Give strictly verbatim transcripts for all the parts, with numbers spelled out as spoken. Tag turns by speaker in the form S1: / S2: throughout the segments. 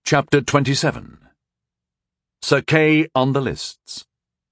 S1: Chapter twenty-seven. Sir Kay on the lists.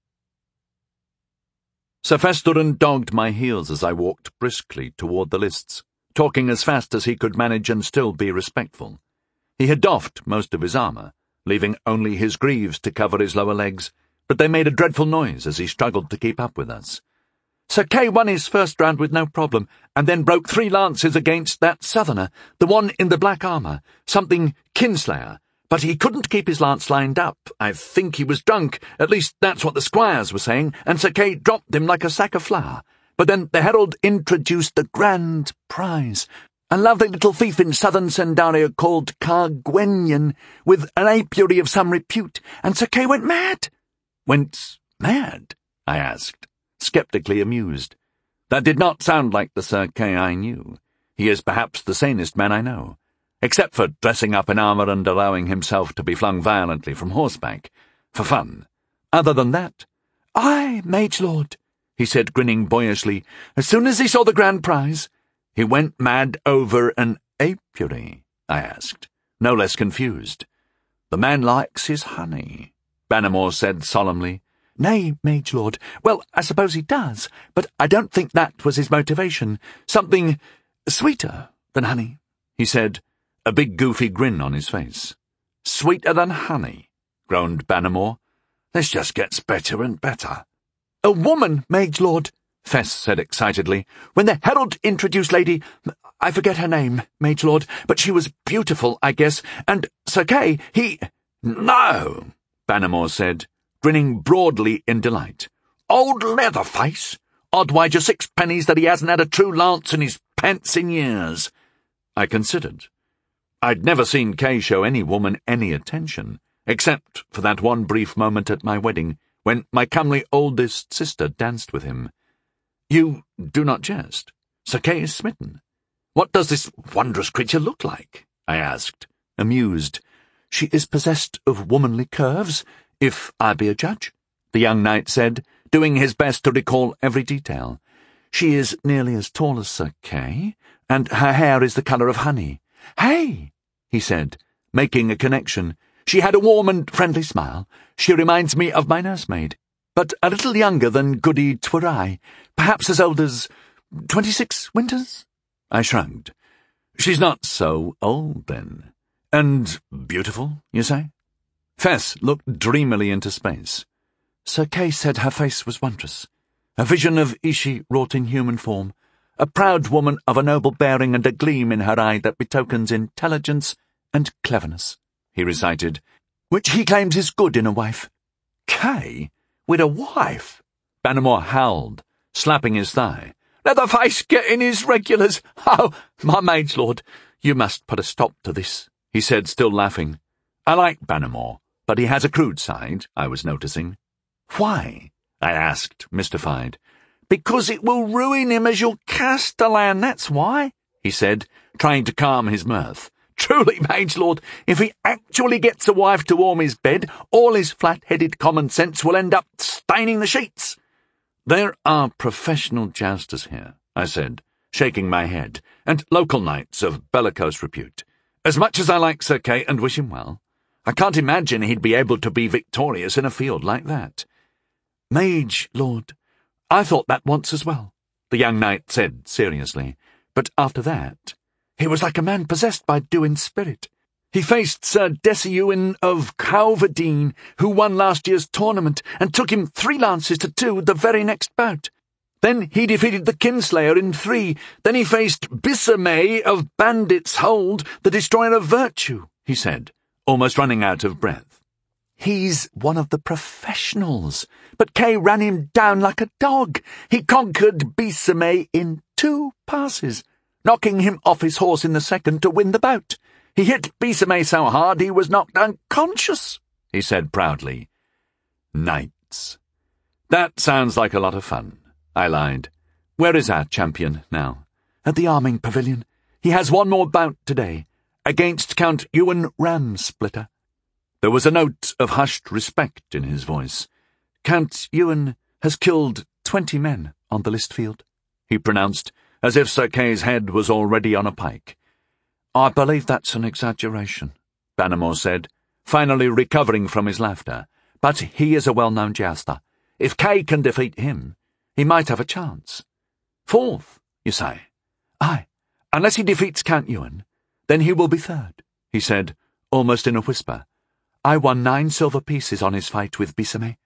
S1: Sir Festorin dogged my heels as I walked briskly toward the lists, talking as fast as he could manage and still be respectful. He had doffed most of his armour, leaving only his greaves to cover his lower legs, but they made a dreadful noise as he struggled to keep up with us. Sir Kay won his first round with no problem, and then broke three lances against that southerner, the one in the black armour, something Kinslayer. But he couldn't keep his lance lined up. I think he was drunk, at least that's what the squires were saying, and Sir Kay dropped him like a sack of flour. But then the herald introduced the grand prize, a lovely little thief in southern Sendaria called Cargwenyan, with an apiary of some repute, and Sir Kay went mad. Went mad? I asked, sceptically amused. That did not sound like the Sir Kay I knew. He is perhaps the sanest man I know, except for dressing up in armour and allowing himself to be flung violently from horseback, for fun. Other than that, "Aye, mage lord," he said, grinning boyishly, "as soon as he saw the grand prize." "He went mad over an apiary?" I asked, no less confused. "The man likes his honey," Bannermore said solemnly. "Nay, mage lord, well, I suppose he does, but I don't think that was his motivation. Something sweeter than honey," he said, a big goofy grin on his face. "Sweeter than honey," groaned Bannermore. "This just gets better and better." "A woman, mage lord," Fess said excitedly. "When the herald introduced Lady... I forget her name, mage lord, but she was beautiful, I guess, and Sir Kay, he—" "No," Bannermore said, grinning broadly in delight. "Old Leatherface! I'd wager six pennies that he hasn't had a true lance in his pants in years." I considered. I'd never seen Kay show any woman any attention, except for that one brief moment at my wedding, when my comely oldest sister danced with him. "You do not jest. Sir Kay is smitten. What does this wondrous creature look like?" I asked, amused. "She is possessed of womanly curves, if I be a judge," the young knight said, doing his best to recall every detail. "She is nearly as tall as Sir Kay, and her hair is the colour of honey. Hey!" he said, making a connection. "She had a warm and friendly smile. She reminds me of my nursemaid, but a little younger than Goody Twirai, perhaps as old as twenty-six winters?" I shrugged. "She's not so old, then. And beautiful, you say?" Fess looked dreamily into space. "Sir Kay said her face was wondrous. A vision of Ishi wrought in human form, a proud woman of a noble bearing and a gleam in her eye that betokens intelligence and cleverness," he recited, "which he claims is good in a wife." "Kay? With a wife?" Bannermore howled, slapping his thigh. "Leatherface getting his regulars! Oh, my mage lord, you must put a stop to this," he said, still laughing. I like Bannermore, but he has a crude side, I was noticing. "Why?" I asked, mystified. "Because it will ruin him as your castellan, that's why," he said, trying to calm his mirth. "Truly, mage lord, if he actually gets a wife to warm his bed, all his flat-headed common sense will end up staining the sheets." "There are professional jousters here," I said, shaking my head, "and local knights of bellicose repute. As much as I like Sir Kay and wish him well, I can't imagine he'd be able to be victorious in a field like that." "Mage lord, I thought that once as well," the young knight said seriously. "But after that, he was like a man possessed by Duin spirit. He faced Sir Desiuin of Calverdeen, who won last year's tournament, and took him three lances to two the very next bout. Then he defeated the Kinslayer in three. Then he faced Bissamay of Bandit's Hold, the destroyer of virtue," he said, almost running out of breath. "He's one of the professionals, but Kay ran him down like a dog. He conquered Bissamay in two passes, knocking him off his horse in the second to win the bout. He hit Bissamay so hard he was knocked unconscious," he said proudly. "Knights. That sounds like a lot of fun," I lied. "Where is our champion now?" "At the arming pavilion. He has one more bout today, against Count Ewan Ramsplitter." There was a note of hushed respect in his voice. "Count Ewan has killed twenty men on the list field," he pronounced, as if Sir Kay's head was already on a pike. "I believe that's an exaggeration," Bannermore said, finally recovering from his laughter. But he is a well-known jouster. If Kay can defeat him, he might have a chance. Fourth, you say? Aye, unless he defeats Count Ewan, then he will be third, he said, almost in a whisper. I won nine silver pieces on his fight with Bissame.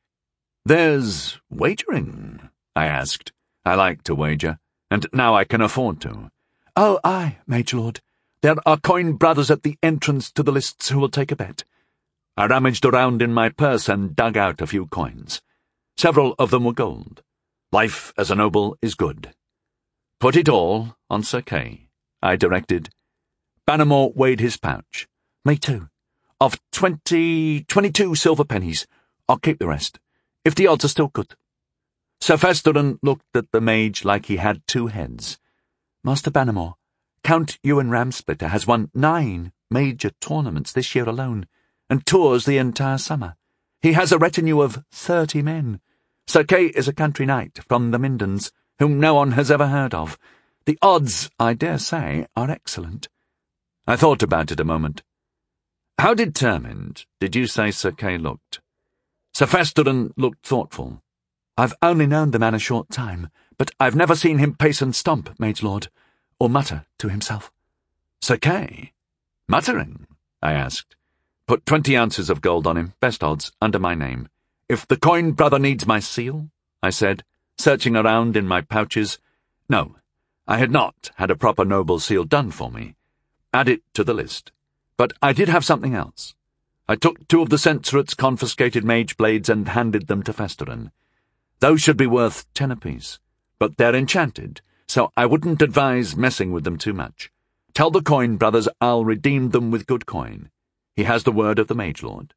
S1: There's wagering, I asked. I like to wager, and now I can afford to. Oh, aye, Mage Lord. There are coin brothers at the entrance to the lists who will take a bet. I rummaged around in my purse and dug out a few coins. Several of them were gold. Life as a noble is good. Put it all on Sir Kay, I directed. Bannermore weighed his pouch. Me too. Of twenty, twenty-two silver pennies. I'll keep the rest, if the odds are still good. Sir Festeren looked at the mage like he had two heads. Master Bannermore, Count Ewan Ramsplitter has won nine major tournaments this year alone, and tours the entire summer. He has a retinue of thirty men. Sir Kay is a country knight from the Mindens, whom no one has ever heard of. The odds, I dare say, are excellent. I thought about it a moment. How determined did you say Sir Kay looked? Sir Festeren looked thoughtful. I've only known the man a short time, but I've never seen him pace and stomp, Mage Lord, or mutter to himself. Sir Kay? Muttering? I asked. Put twenty ounces of gold on him, best odds, under my name. If the coin brother needs my seal, I said, searching around in my pouches. No, I had not had a proper noble seal done for me. Add it to the list. But I did have something else. I took two of the censorate's confiscated mage blades and handed them to Festeren. Those should be worth ten apiece, but they're enchanted, so I wouldn't advise messing with them too much. Tell the coin brothers I'll redeem them with good coin. He has the word of the Mage Lord.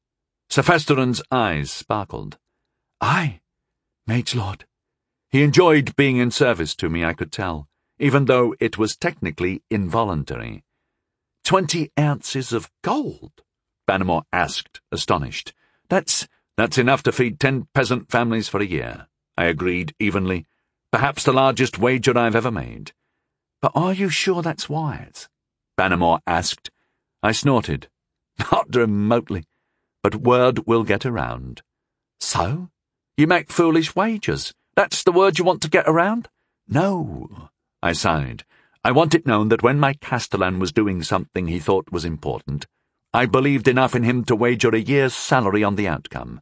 S1: Sir Festeren's eyes sparkled. Aye, Mage Lord. He enjoyed being in service to me, I could tell, even though it was technically involuntary. Twenty ounces of gold? Bannermore asked, astonished. That's, that's enough to feed ten peasant families for a year, I agreed evenly. Perhaps the largest wager I've ever made. But are you sure that's wise? Bannermore asked. I snorted. Not remotely, but word will get around. So? You make foolish wagers. That's the word you want to get around? No, I sighed. I want it known that when my castellan was doing something he thought was important, I believed enough in him to wager a year's salary on the outcome.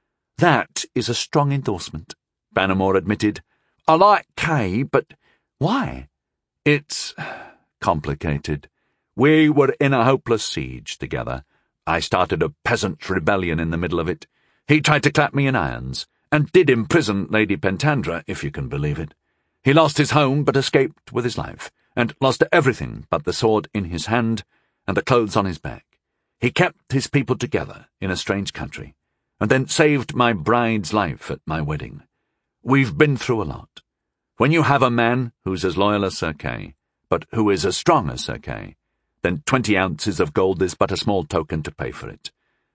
S1: That is a strong endorsement, Bannermore admitted. I like Kay, but why? It's complicated. We were in a hopeless siege together. I started a peasant rebellion in the middle of it. He tried to clap me in irons, and did imprison Lady Pentandra, if you can believe it. He lost his home, but escaped with his life, and lost everything but the sword in his hand and the clothes on his back. He kept his people together in a strange country, and then saved my bride's life at my wedding. We've been through a lot. When you have a man who's as loyal as Sir Kay, but who is as strong as Sir Kay, then twenty ounces of gold is but a small token to pay for it.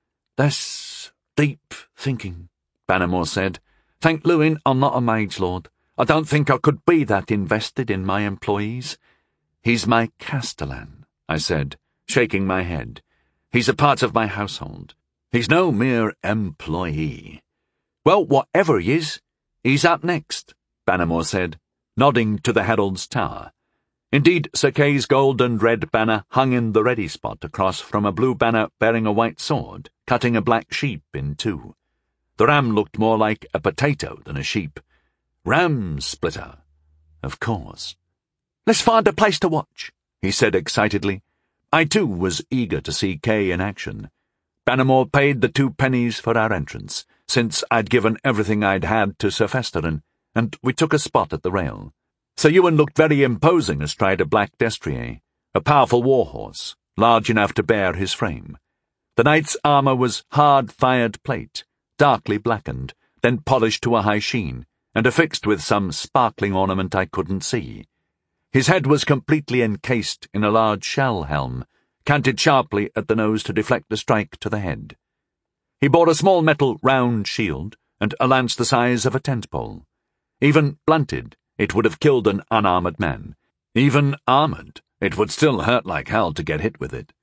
S1: That's deep thinking, Bannermore said. Thank Lewin, I'm not a mage lord. I don't think I could be that invested in my employees. He's my castellan, I said, shaking my head. He's a part of my household. He's no mere employee. Well, whatever he is, he's up next, Bannermore said, nodding to the herald's tower. Indeed, Sir Kay's gold and red banner hung in the ready spot across from a blue banner bearing a white sword, cutting a black sheep in two. The ram looked more like a potato than a sheep. Ramsplitter, of course. Let's find a place to watch, he said excitedly. I too was eager to see Kay in action. Bannermore paid the two pennies for our entrance, since I'd given everything I'd had to Sir Festeren, and we took a spot at the rail. Sir Ewan looked very imposing astride a black destrier, a powerful war-horse, large enough to bear his frame. The knight's armour was hard-fired plate, darkly blackened, then polished to a high sheen, and affixed with some sparkling ornament I couldn't see. His head was completely encased in a large shell helm, canted sharply at the nose to deflect a strike to the head. He bore a small metal round shield and a lance the size of a tent-pole. Even blunted, it would have killed an unarmoured man. Even armoured, it would still hurt like hell to get hit with it.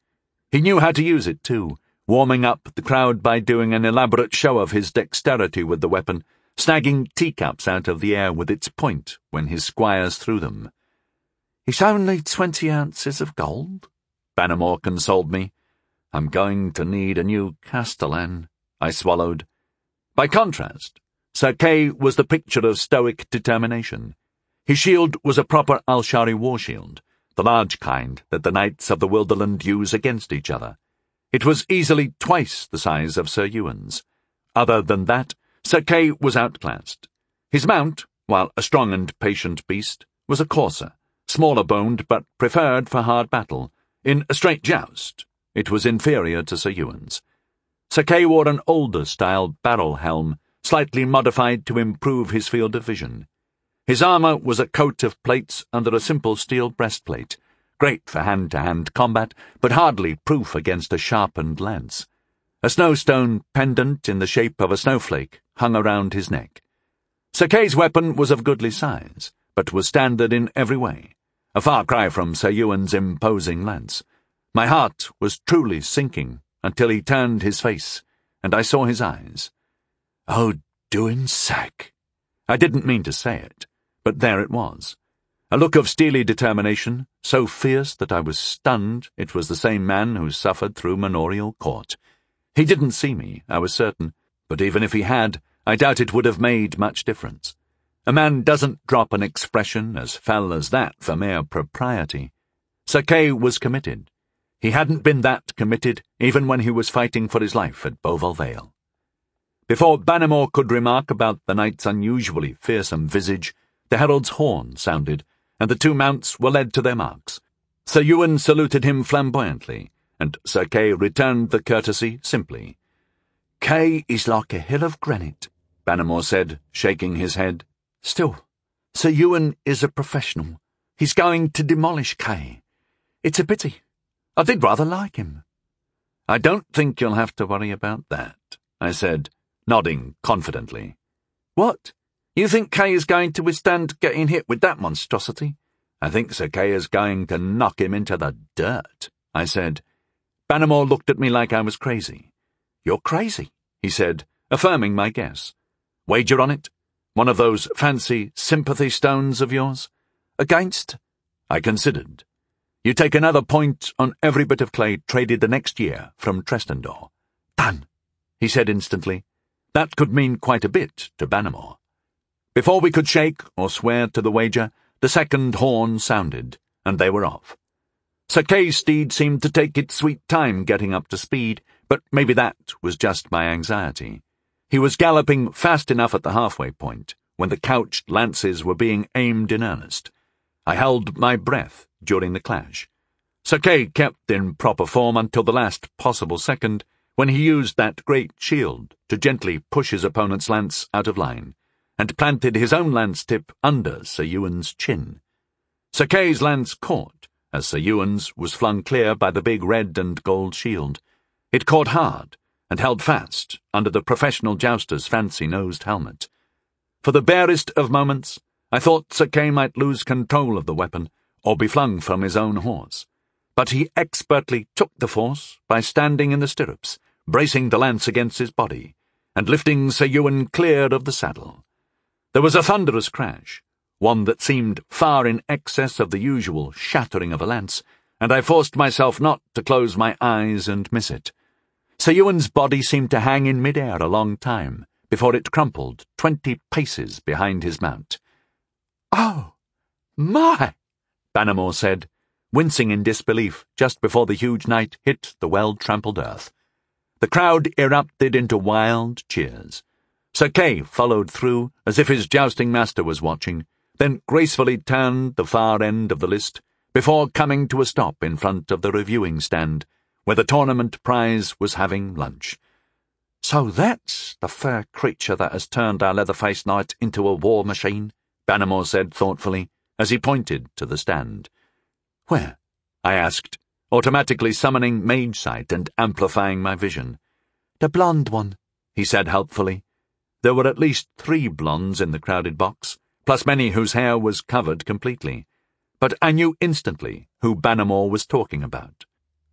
S1: He knew how to use it, too, warming up the crowd by doing an elaborate show of his dexterity with the weapon, snagging teacups out of the air with its point when his squires threw them. "It's only twenty ounces of gold," Bannermore consoled me. "I'm going to need a new castellan," I swallowed. By contrast, Sir Kay was the picture of stoic determination. His shield was a proper Alshari war shield, the large kind that the knights of the Wilderland use against each other. It was easily twice the size of Sir Ewan's. Other than that, Sir Kay was outclassed. His mount, while a strong and patient beast, was a courser, smaller-boned but preferred for hard battle. In a straight joust, it was inferior to Sir Ewan's. Sir Kay wore an older-style barrel helm, slightly modified to improve his field of vision. His armour was a coat of plates under a simple steel breastplate, great for hand-to-hand combat, but hardly proof against a sharpened lance. A snowstone pendant in the shape of a snowflake hung around his neck. Sir Kay's weapon was of goodly size, but was standard in every way, a far cry from Sir Ewan's imposing lance. My heart was truly sinking until he turned his face, and I saw his eyes. "Oh, Duin sack!" I didn't mean to say it, but there it was. A look of steely determination, so fierce that I was stunned it was the same man who suffered through manorial court. He didn't see me, I was certain, but even if he had, I doubt it would have made much difference. A man doesn't drop an expression as fell as that for mere propriety. Sir Kay was committed. He hadn't been that committed even when he was fighting for his life at Beauval Vale. Before Bannermore could remark about the knight's unusually fearsome visage, the herald's horn sounded, and the two mounts were led to their marks. Sir Ewan saluted him flamboyantly, and Sir Kay returned the courtesy simply. "Kay is like a hill of granite," Bannermore said, shaking his head. "Still, Sir Ewan is a professional. He's going to demolish Kay. It's a pity. I did rather like him." "I don't think you'll have to worry about that," I said, nodding confidently. "What? You think Kay is going to withstand getting hit with that monstrosity?" "I think Sir Kay is going to knock him into the dirt," I said. Bannermore looked at me like I was crazy. "You're crazy," he said, affirming my guess. "Wager on it? One of those fancy sympathy stones of yours?" "Against?" I considered. "You take another point on every bit of clay traded the next year from Trestendor." "Done," he said instantly. That could mean quite a bit to Bannermore. Before we could shake or swear to the wager, the second horn sounded, and they were off. Sir Kay's steed seemed to take its sweet time getting up to speed, but maybe that was just my anxiety. He was galloping fast enough at the halfway point, when the couched lances were being aimed in earnest. I held my breath during the clash. Sir Kay kept in proper form until the last possible second, when he used that great shield to gently push his opponent's lance out of line, and planted his own lance tip under Sir Ewan's chin. Sir Kay's lance caught, as Sir Ewan's was flung clear by the big red and gold shield. It caught hard, and held fast under the professional jouster's fancy-nosed helmet. For the barest of moments, I thought Sir Kay might lose control of the weapon, or be flung from his own horse. But he expertly took the force by standing in the stirrups, bracing the lance against his body, and lifting Sir Ewan clear of the saddle. There was a thunderous crash, one that seemed far in excess of the usual shattering of a lance, and I forced myself not to close my eyes and miss it. Sir Ewan's body seemed to hang in mid-air a long time, before it crumpled twenty paces behind his mount. "Oh, my!" Bannermore said, wincing in disbelief just before the huge knight hit the well-trampled earth. The crowd erupted into wild cheers. Sir Kay followed through, as if his jousting master was watching, then gracefully turned the far end of the list, before coming to a stop in front of the reviewing stand, where the tournament prize was having lunch. "So that's the fair creature that has turned our leather-faced knight into a war machine," Bannermore said thoughtfully, as he pointed to the stand. "Where?" I asked, automatically summoning mage sight and amplifying my vision. "The blonde one," he said helpfully. There were at least three blondes in the crowded box, plus many whose hair was covered completely. But I knew instantly who Bannermore was talking about.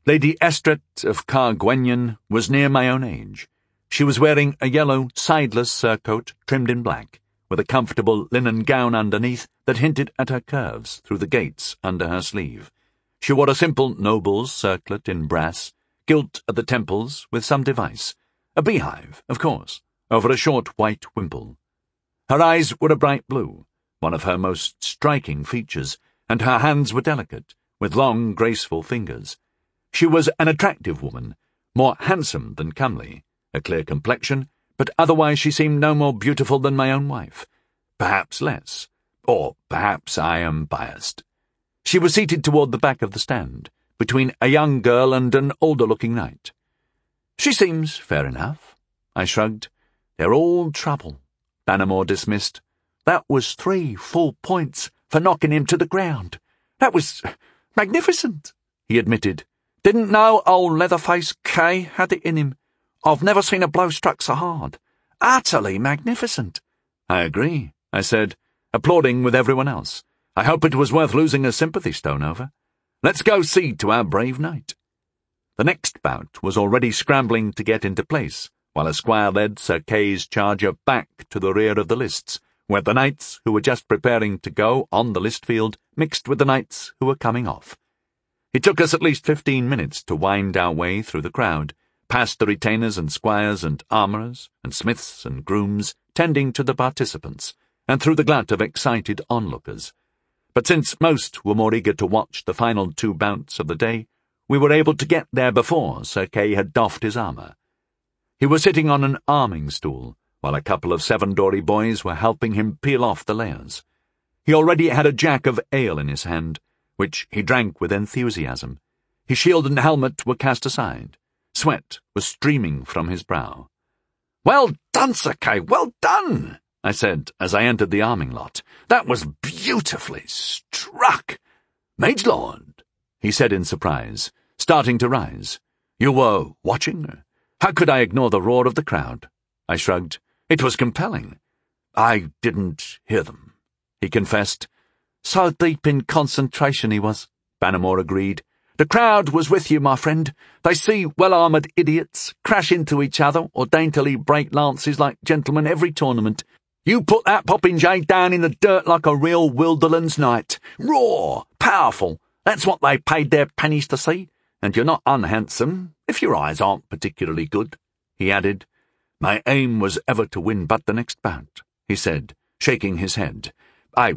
S1: Lady Estret of Cargwennion was near my own age. She was wearing a yellow, sideless surcoat trimmed in black, with a comfortable linen gown underneath that hinted at her curves through the gates under her sleeve. She wore a simple noble's circlet in brass, gilt at the temples with some device, a beehive, of course, over a short white wimple. Her eyes were a bright blue, one of her most striking features, and her hands were delicate, with long, graceful fingers. She was an attractive woman, more handsome than comely, a clear complexion, but otherwise she seemed no more beautiful than my own wife. Perhaps less, or perhaps I am biased. She was seated toward the back of the stand, between a young girl and an older-looking knight. She seems fair enough, I shrugged. They're all trouble, Bannermore dismissed. That was three full points for knocking him to the ground. That was magnificent, he admitted. Didn't know old Leatherface Kay had it in him. I've never seen a blow struck so hard. Utterly magnificent. I agree, I said, applauding with everyone else. I hope it was worth losing a sympathy stone over. Let's go see to our brave knight. The next bout was already scrambling to get into place, while a squire led Sir Kay's charger back to the rear of the lists, where the knights who were just preparing to go on the list field mixed with the knights who were coming off. It took us at least fifteen minutes to wind our way through the crowd, past the retainers and squires and armourers and smiths and grooms tending to the participants, and through the glut of excited onlookers. But since most were more eager to watch the final two bouts of the day, we were able to get there before Sir Kay had doffed his armour. He was sitting on an arming stool, while a couple of Seven-Dory boys were helping him peel off the layers. He already had a jack of ale in his hand, which he drank with enthusiasm. His shield and helmet were cast aside. Sweat was streaming from his brow. "Well done, Sir Kay, well done," I said as I entered the arming lot. "That was beautifully struck." "Mage Lord," he said in surprise, starting to rise. "You were watching? How could I ignore the roar of the crowd?" I shrugged. "It was compelling." "I didn't hear them," he confessed. "So deep in concentration he was," Bannermore agreed. "The crowd was with you, my friend. They see well-armoured idiots crash into each other or daintily break lances like gentlemen every tournament. You put that popinjay down in the dirt like a real Wilderlands knight. Raw, powerful, that's what they paid their pennies to see. And you're not unhandsome, if your eyes aren't particularly good," he added. "My aim was ever to win but the next bout," he said, shaking his head. I...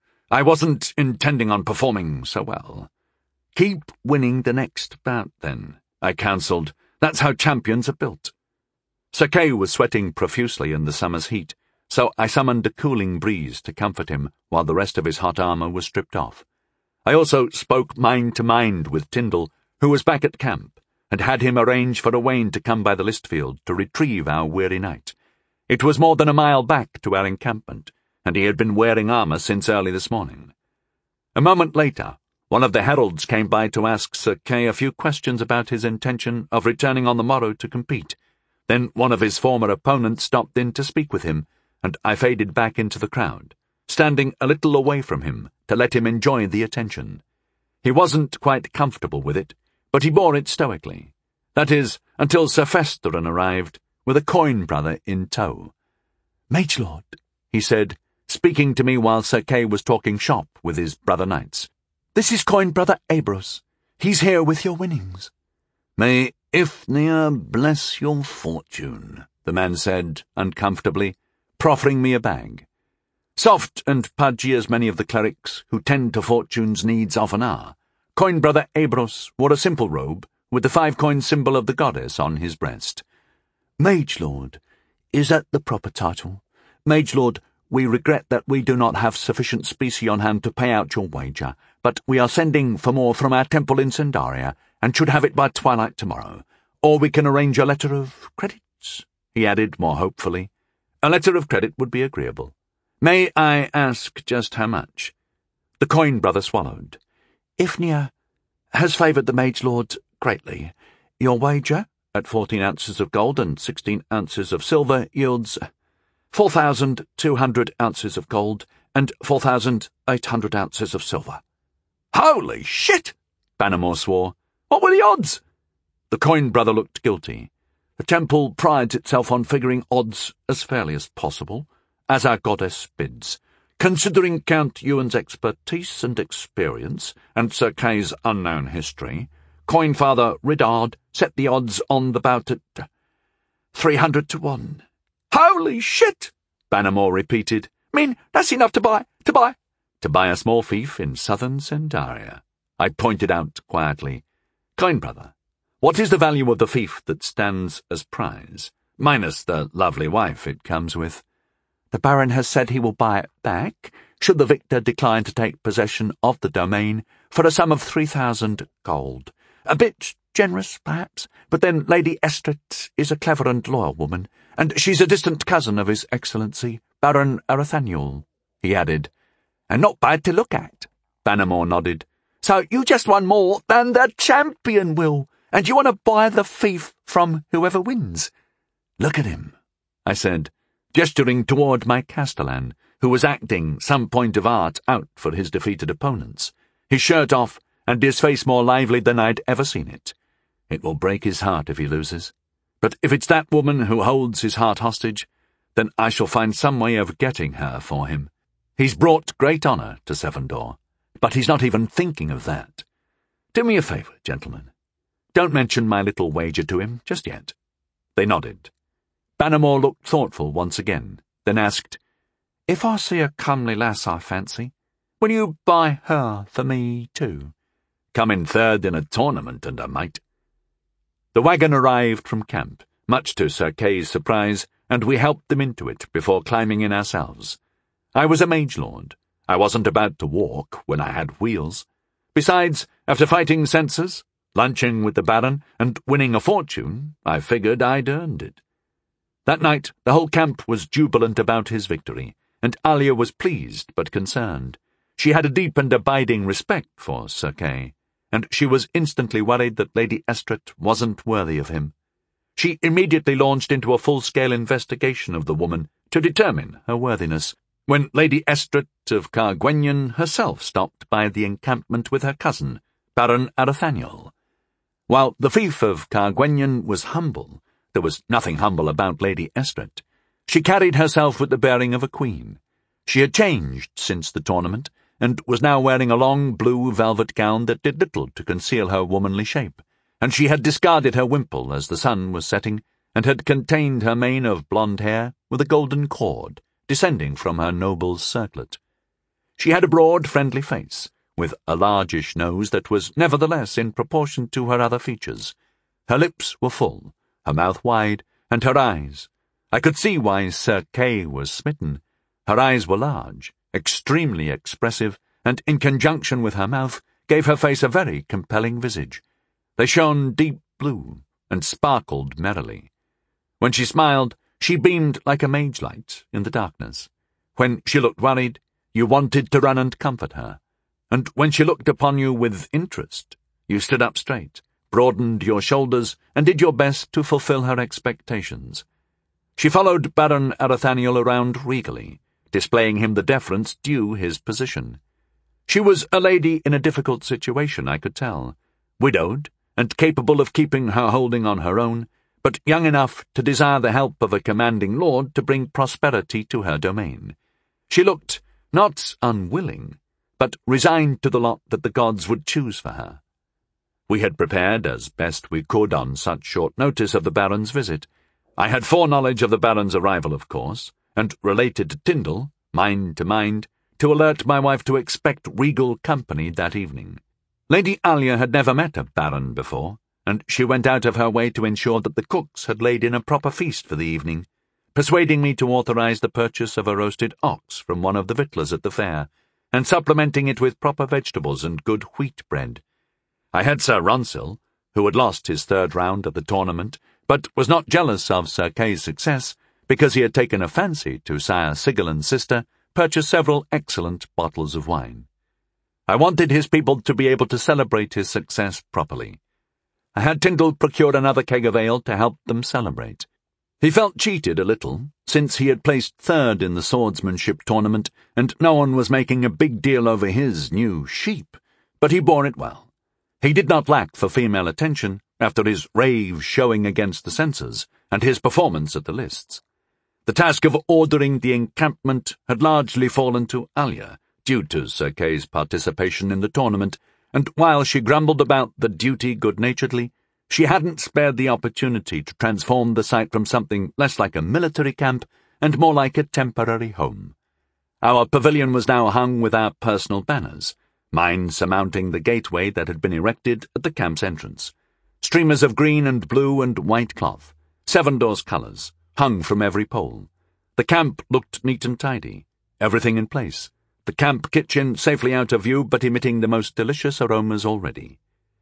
S1: I wasn't intending on performing so well." "Keep winning the next bout, then," I counselled. "That's how champions are built." Sir Kay was sweating profusely in the summer's heat, so I summoned a cooling breeze to comfort him while the rest of his hot armour was stripped off. I also spoke mind to mind with Tyndall, who was back at camp, and had him arrange for Owain to come by the list field to retrieve our weary knight. It was more than a mile back to our encampment, and he had been wearing armour since early this morning. A moment later, one of the heralds came by to ask Sir Kay a few questions about his intention of returning on the morrow to compete. Then one of his former opponents stopped in to speak with him, and I faded back into the crowd, standing a little away from him to let him enjoy the attention. He wasn't quite comfortable with it, but he bore it stoically. That is, until Sir Festerin arrived, with a coin brother in tow. "Mage Lord," he said, speaking to me while Sir Kay was talking shop with his brother knights. "This is coin brother Abrose. He's here with your winnings." "May Ifnir bless your fortune," the man said, uncomfortably, proffering me a bag. Soft and pudgy as many of the clerics who tend to fortune's needs often are, coin brother Abrose wore a simple robe with the five-coin symbol of the goddess on his breast. "Mage Lord, is that the proper title? Mage Lord, we regret that we do not have sufficient specie on hand to pay out your wager, but we are sending for more from our temple in Sandaria, and should have it by twilight tomorrow. Or we can arrange a letter of credits," he added more hopefully. "A letter of credit would be agreeable. May I ask just how much?" The coin brother swallowed. "Ifnir has favoured the Mage Lord greatly. Your wager, at fourteen ounces of gold and sixteen ounces of silver, yields four thousand two hundred ounces of gold and four thousand eight hundred ounces of silver." "Holy shit!" Bannermore swore. What were the odds? The coin brother looked guilty. The temple prides itself on figuring odds as fairly as possible, as our goddess bids. Considering Count Ewan's expertise and experience, and Sir Kay's unknown history, Coinfather Riddard set the odds on the bout at three hundred to one. Holy shit! Bannermore repeated. Mean, that's enough to buy, to buy, to buy a small fief in southern Centauria. I pointed out quietly. Coinbrother, what is the value of the fief that stands as prize, minus the lovely wife it comes with? The Baron has said he will buy it back, should the victor decline to take possession of the domain, for a sum of three thousand gold. A bit generous, perhaps, but then Lady Estret is a clever and loyal woman, and she's a distant cousin of His Excellency, Baron Arathaniel, he added. And not bad to look at. Bannermore nodded. So you just won more than the champion will, and you want to buy the fief from whoever wins. Look at him, I said, gesturing toward my castellan, who was acting some point of art out for his defeated opponents, his shirt off and his face more lively than I'd ever seen it. It will break his heart if he loses. But if it's that woman who holds his heart hostage, then I shall find some way of getting her for him. He's brought great honour to Sevendor, but he's not even thinking of that. Do me a favour, gentlemen. Don't mention my little wager to him just yet. They nodded. Bannermore looked thoughtful once again, then asked, If I see a comely lass I fancy, will you buy her for me too? Coming third in a tournament and a mate. The wagon arrived from camp, much to Sir Kay's surprise, and we helped them into it before climbing in ourselves. I was a mage lord. I wasn't about to walk when I had wheels. Besides, after fighting censors, lunching with the Baron, and winning a fortune, I figured I'd earned it. That night the whole camp was jubilant about his victory, and Alia was pleased but concerned. She had a deep and abiding respect for Sir Kay, and she was instantly worried that Lady Estret wasn't worthy of him. She immediately launched into a full-scale investigation of the woman to determine her worthiness, when Lady Estret of Cargwennion herself stopped by the encampment with her cousin, Baron Arathaniel. While the fief of Cargwennion was humble, there was nothing humble about Lady Estret. She carried herself with the bearing of a queen. She had changed since the tournament, and was now wearing a long blue velvet gown that did little to conceal her womanly shape, and she had discarded her wimple as the sun was setting, and had contained her mane of blonde hair with a golden cord descending from her noble's circlet. She had a broad, friendly face, with a largish nose that was nevertheless in proportion to her other features. Her lips were full, her mouth wide, and her eyes. I could see why Sir Kay was smitten. Her eyes were large, extremely expressive, and in conjunction with her mouth gave her face a very compelling visage. They shone deep blue and sparkled merrily. When she smiled, she beamed like a mage light in the darkness. When she looked worried, you wanted to run and comfort her. And when she looked upon you with interest, you stood up straight, broadened your shoulders, and did your best to fulfill her expectations. She followed Baron Arathaniel around regally, displaying him the deference due his position. She was a lady in a difficult situation, I could tell, widowed, and capable of keeping her holding on her own, but young enough to desire the help of a commanding lord to bring prosperity to her domain. She looked not unwilling, but resigned to the lot that the gods would choose for her. We had prepared as best we could on such short notice of the Baron's visit. I had foreknowledge of the Baron's arrival, of course, and related to Tyndall, mind to mind, to alert my wife to expect regal company that evening. Lady Alia had never met a Baron before, and she went out of her way to ensure that the cooks had laid in a proper feast for the evening, persuading me to authorize the purchase of a roasted ox from one of the victuallers at the fair, and supplementing it with proper vegetables and good wheat bread. I had Sir Ronsil, who had lost his third round at the tournament, but was not jealous of Sir Kay's success, because he had taken a fancy to Sire Sigelin's sister, purchase several excellent bottles of wine. I wanted his people to be able to celebrate his success properly. I had Tyndall procure another keg of ale to help them celebrate. He felt cheated a little, since he had placed third in the swordsmanship tournament, and no one was making a big deal over his new sheep, but he bore it well. He did not lack for female attention after his rave showing against the censors and his performance at the lists. The task of ordering the encampment had largely fallen to Alia, due to Sir Kay's participation in the tournament, and while she grumbled about the duty good-naturedly, she hadn't spared the opportunity to transform the site from something less like a military camp and more like a temporary home. Our pavilion was now hung with our personal banners, mine surmounting the gateway that had been erected at the camp's entrance. Streamers of green and blue and white cloth, Seven Doors colours, hung from every pole. The camp looked neat and tidy, everything in place, the camp kitchen safely out of view but emitting the most delicious aromas already.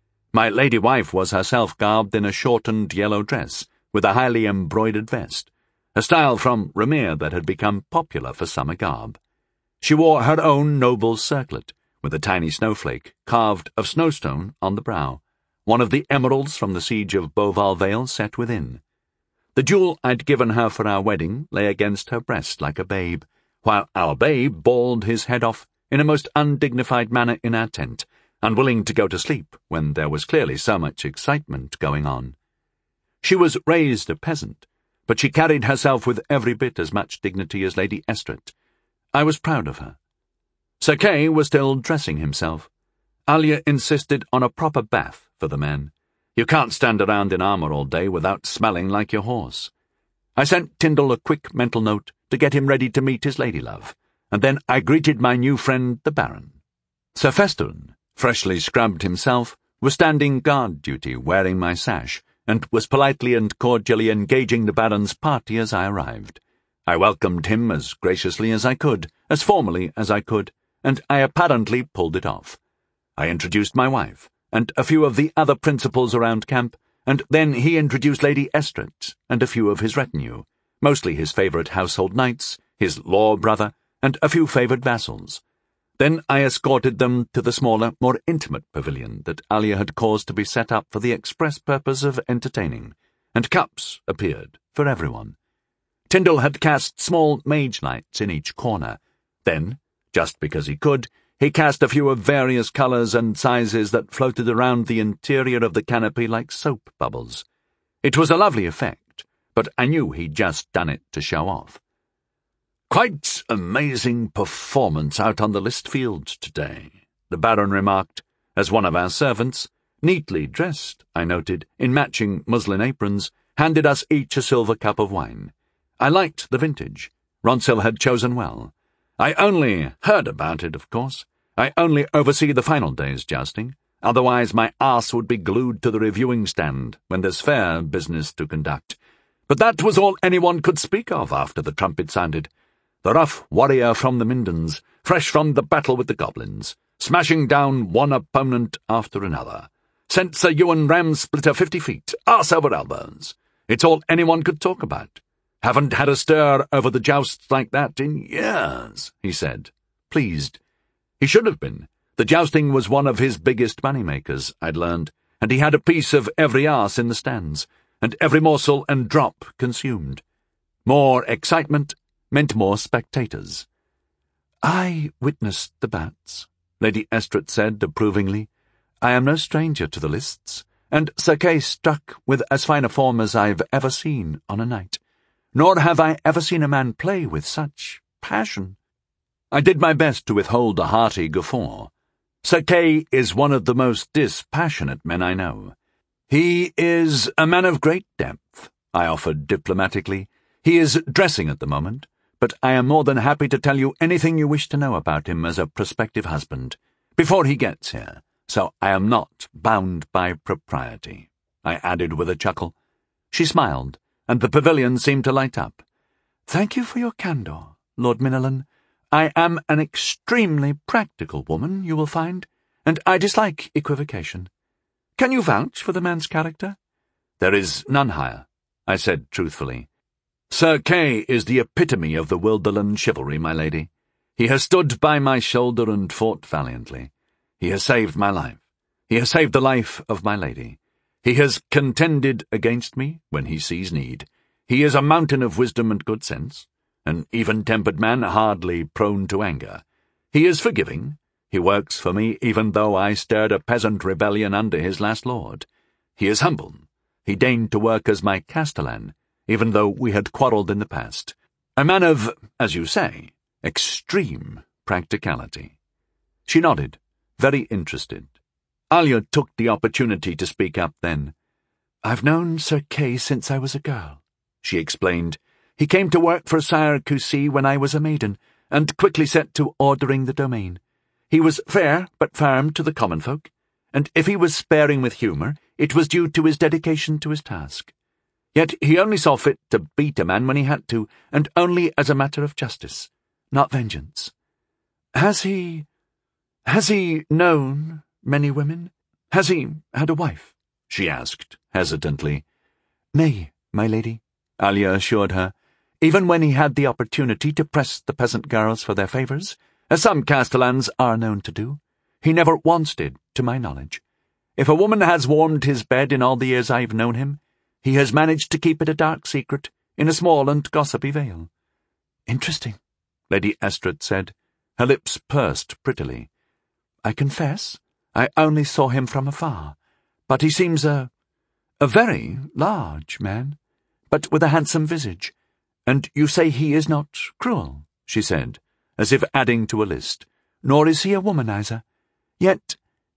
S1: My lady wife was herself garbed in a shortened yellow dress with a highly embroidered vest, a style from Ramir that had become popular for summer garb. She wore her own noble circlet, with a tiny snowflake carved of snowstone on the brow, one of the emeralds from the siege of Beauval Vale set within. The jewel I'd given her for our wedding lay against her breast like a babe, while our babe bawled his head off in a most undignified manner in our tent, unwilling to go to sleep when there was clearly so much excitement going on. She was raised a peasant, but she carried herself with every bit as much dignity as Lady Estret. I was proud of her. Sir Kay was still dressing himself. Alia insisted on a proper bath for the men. You can't stand around in armour all day without smelling like your horse. I sent Tyndall a quick mental note to get him ready to meet his ladylove, and then I greeted my new friend the Baron. Sir Festern, freshly scrubbed himself, was standing guard duty wearing my sash, and was politely and cordially engaging the Baron's party as I arrived. I welcomed him as graciously as I could, as formally as I could, and I apparently pulled it off. I introduced my wife, and a few of the other principals around camp, and then he introduced Lady Estret and a few of his retinue, mostly his favourite household knights, his law brother, and a few favoured vassals. Then I escorted them to the smaller, more intimate pavilion that Alia had caused to be set up for the express purpose of entertaining, and cups appeared for everyone. Tyndall had cast small mage lights in each corner. Then, just because he could, he cast a few of various colours and sizes that floated around the interior of the canopy like soap bubbles. It was a lovely effect, but I knew he'd just done it to show off. "Quite amazing performance out on the list field today," the Baron remarked, as one of our servants, neatly dressed, I noted, in matching muslin aprons, handed us each a silver cup of wine. I liked the vintage. Ronsil had chosen well. I only heard about it, of course. I only oversee the final day's jousting. Otherwise my arse would be glued to the reviewing stand when there's fair business to conduct. But that was all anyone could speak of after the trumpet sounded. The rough warrior from the Mindens, fresh from the battle with the goblins, smashing down one opponent after another, sent Sir Ewan Ramsplitter fifty feet, arse over elbows. It's all anyone could talk about. "Haven't had a stir over the jousts like that in years," he said, pleased. He should have been. The jousting was one of his biggest money-makers, I'd learned, and he had a piece of every arse in the stands, and every morsel and drop consumed. More excitement meant more spectators. "I witnessed the bats," Lady Estret said approvingly. "I am no stranger to the lists, and Sir Kay struck with as fine a form as I've ever seen on a night. Nor have I ever seen a man play with such passion." I did my best to withhold a hearty guffaw. Sir Kay is one of the most dispassionate men I know. "He is a man of great depth," I offered diplomatically. "He is dressing at the moment, but I am more than happy to tell you anything you wish to know about him as a prospective husband, before he gets here, so I am not bound by propriety," I added with a chuckle. She smiled, and the pavilion seemed to light up. "Thank you for your candour, Lord Minellan. I am an extremely practical woman, you will find, and I dislike equivocation. Can you vouch for the man's character?" "There is none higher," I said truthfully. "Sir Kay is the epitome of the Wilderland chivalry, my lady. He has stood by my shoulder and fought valiantly. He has saved my life. He has saved the life of my lady. He has contended against me when he sees need. He is a mountain of wisdom and good sense, an even-tempered man hardly prone to anger. He is forgiving. He works for me even though I stirred a peasant rebellion under his last lord. He is humble. He deigned to work as my castellan, even though we had quarrelled in the past. A man of, as you say, extreme practicality." She nodded, very interested. Alia took the opportunity to speak up then. "I've known Sir Kay since I was a girl," she explained. "He came to work for Sire Coucy when I was a maiden, and quickly set to ordering the domain. He was fair but firm to the common folk, and if he was sparing with humour, it was due to his dedication to his task. Yet he only saw fit to beat a man when he had to, and only as a matter of justice, not vengeance. Has he... has he known many women? Has he had a wife?" she asked, hesitantly. "Nay, my lady," Alia assured her, "even when he had the opportunity to press the peasant girls for their favours, as some castellans are known to do, he never once did, to my knowledge. If a woman has warmed his bed in all the years I've known him, he has managed to keep it a dark secret, in a small and gossipy veil." "Interesting," Lady Estrid said. Her lips pursed prettily. "I confess I only saw him from afar, but he seems a... a very large man, but with a handsome visage. And you say he is not cruel," she said, as if adding to a list, "nor is he a womanizer. Yet,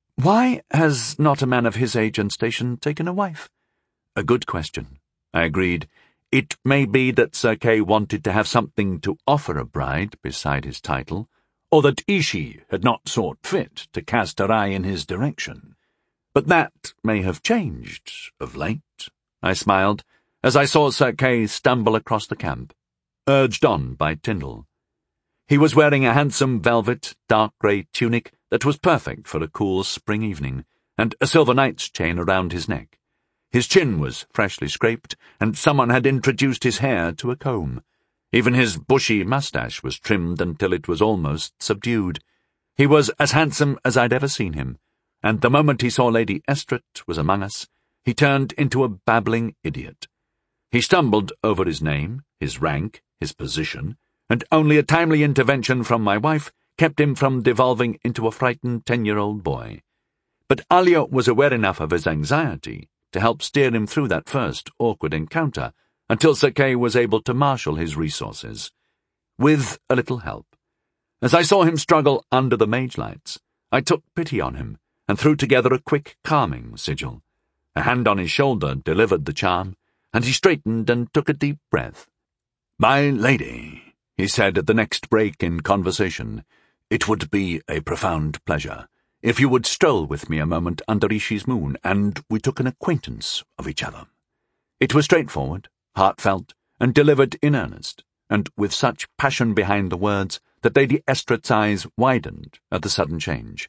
S1: why has not a man of his age and station taken a wife?" "A good question," I agreed. "It may be that Sir Kay wanted to have something to offer a bride beside his title, or that Ishi had not sought fit to cast her eye in his direction. But that may have changed of late," I smiled, as I saw Sir Kay stumble across the camp, urged on by Tyndall. He was wearing a handsome velvet, dark grey tunic that was perfect for a cool spring evening, and a silver knight's chain around his neck. His chin was freshly scraped, and someone had introduced his hair to a comb. Even his bushy moustache was trimmed until it was almost subdued. He was as handsome as I'd ever seen him, and the moment he saw Lady Estrid was among us, he turned into a babbling idiot. He stumbled over his name, his rank, his position, and only a timely intervention from my wife kept him from devolving into a frightened ten-year-old boy. But Alia was aware enough of his anxiety to help steer him through that first awkward encounter, until Sir Kay was able to marshal his resources. With a little help. As I saw him struggle under the mage lights, I took pity on him, and threw together a quick, calming sigil. A hand on his shoulder delivered the charm, and he straightened and took a deep breath. "My lady," he said at the next break in conversation, "it would be a profound pleasure if you would stroll with me a moment under Ishi's moon, and we took an acquaintance of each other." It was straightforward, heartfelt, and delivered in earnest, and with such passion behind the words that Lady Estrid's eyes widened at the sudden change.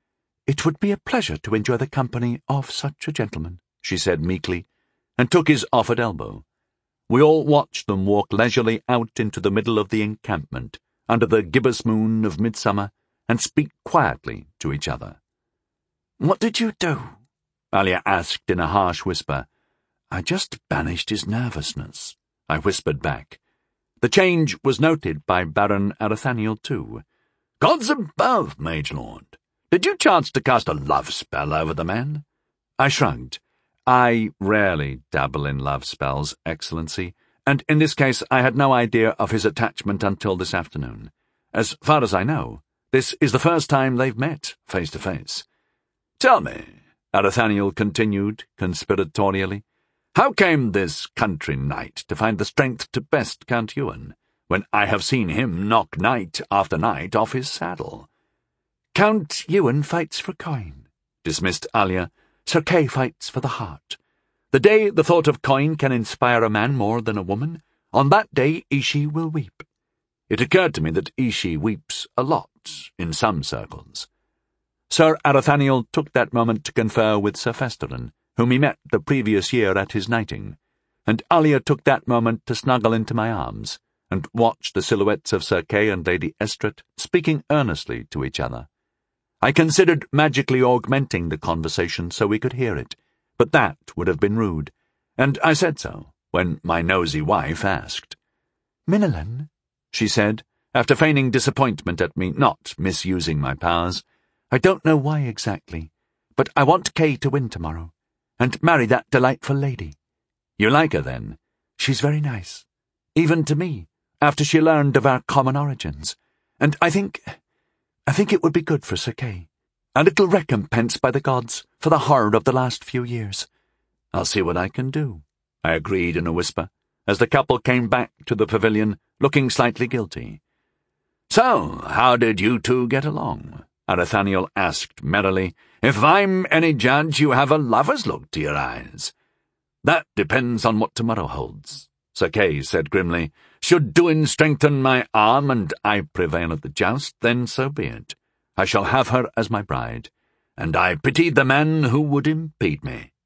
S1: "It would be a pleasure to enjoy the company of such a gentleman," she said meekly, and took his offered elbow. We all watched them walk leisurely out into the middle of the encampment, under the gibbous moon of midsummer, and speak quietly to each other. "What did you do?" Alia asked in a harsh whisper. "I just banished his nervousness," I whispered back. The change was noted by Baron Arathaniel too. "Gods above, Mage Lord! Did you chance to cast a love spell over the man?" I shrugged. I rarely dabble in love spells, Excellency, and in this case I had no idea of his attachment until this afternoon. As far as I know, this is the first time they've met face to face. "Tell me," Arathaniel continued conspiratorially, "how came this country knight to find the strength to best Count Ewan, when I have seen him knock knight after knight off his saddle?" "Count Ewan fights for coin," dismissed Alia. "Sir Kay fights for the heart. The day the thought of coin can inspire a man more than a woman, on that day Ishi will weep." It occurred to me that Ishi weeps a lot in some circles. Sir Arathaniel took that moment to confer with Sir Festerin, whom he met the previous year at his knighting, and Alia took that moment to snuggle into my arms, and watch the silhouettes of Sir Kay and Lady Estrid speaking earnestly to each other. I considered magically augmenting the conversation so we could hear it, but that would have been rude, and I said so, when my nosy wife asked. "Minilin," she said, after feigning disappointment at me not misusing my powers, I don't know why exactly, but I want Kay to win tomorrow, and marry that delightful lady." "You like her, then?" "She's very nice, even to me, after she learned of our common origins, and I think... I think it would be good for Sir Kay. A little recompense by the gods for the horror of the last few years." "I'll see what I can do," I agreed in a whisper, as the couple came back to the pavilion, looking slightly guilty. "So, how did you two get along?" Arathaniel asked merrily. "If I'm any judge, you have a lover's look to your eyes." "That depends on what tomorrow holds," Sir Kay said grimly. "Should Duin strengthen my arm and I prevail at the joust, then so be it. I shall have her as my bride, and I pity the man who would impede me."